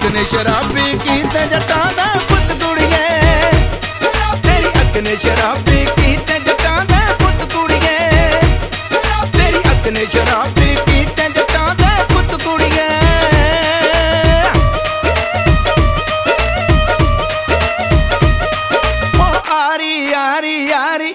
ने शराबी कीते जट्टां दा पुत्त कुड़िए, तेरी अक्क ने शराबी कीते जट्टां दा पुत्त कुड़िए, तेरी अक्क ने शराबी कीते जट्टां दा पुत्त कुड़िए। ओ आरी आरी आरी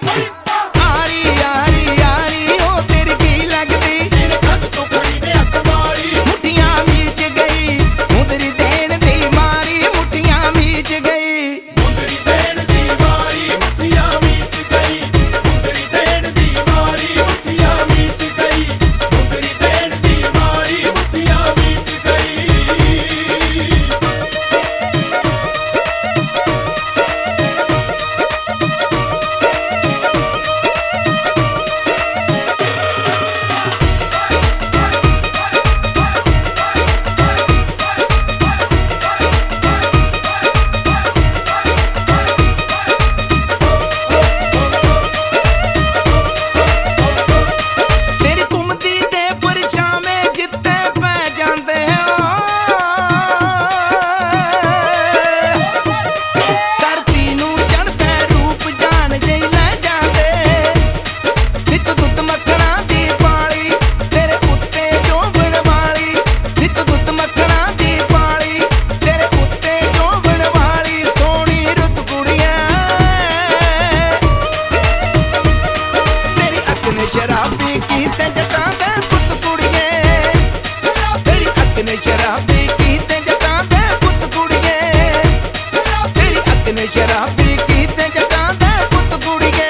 शराबी कीते जट्टां दे पुत्त कुड़िए, तेरी अक्क ने शराबी कीते जट्टां दे पुत्त कुड़िए, तेरी अक्क ने शराबी कीते जट्टां दे पुत्त कुड़िए।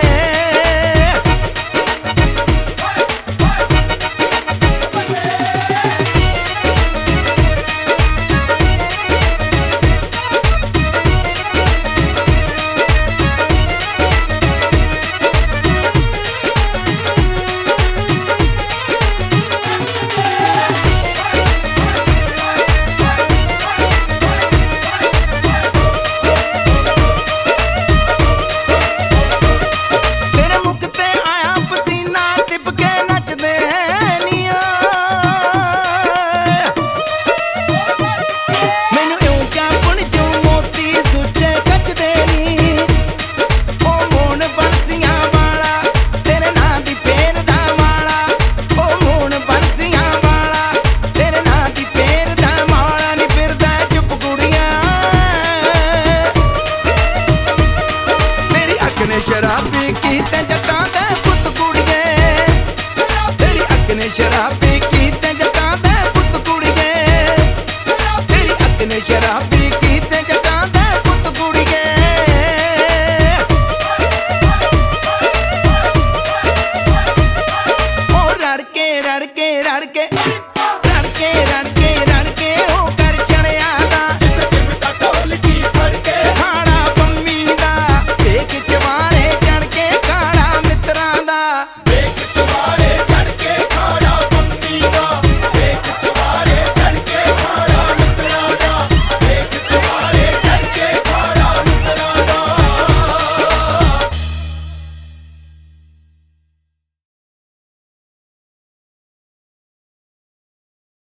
शराबी कीते जट्टां दे पुत्त कुड़िए, तेरी अक्क ने शराबी कीते जट्टां दे पुत्त कुड़िए, तेरी अक्क ने शराबी